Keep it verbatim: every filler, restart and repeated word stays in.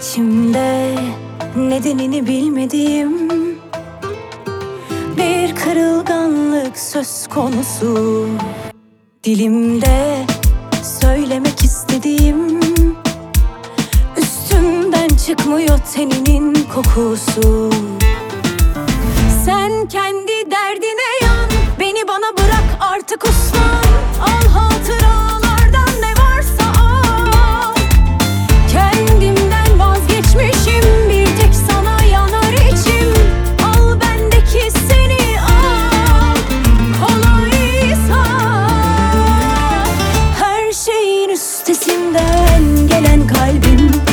İçimde nedenini bilmediğim bir kırılganlık söz konusu. Dilimde söylemek istediğim, üstümden çıkmıyor teninin kokusu. Sen kendi derdine yan, beni bana bırak artık uslan. Al hatıralardan ne varsa al. Kendimden vazgeçmişim, bir tek sana yanar içim. Al bendeki seni al, kolaysa. Her şeyin üstesinden gelen kalbim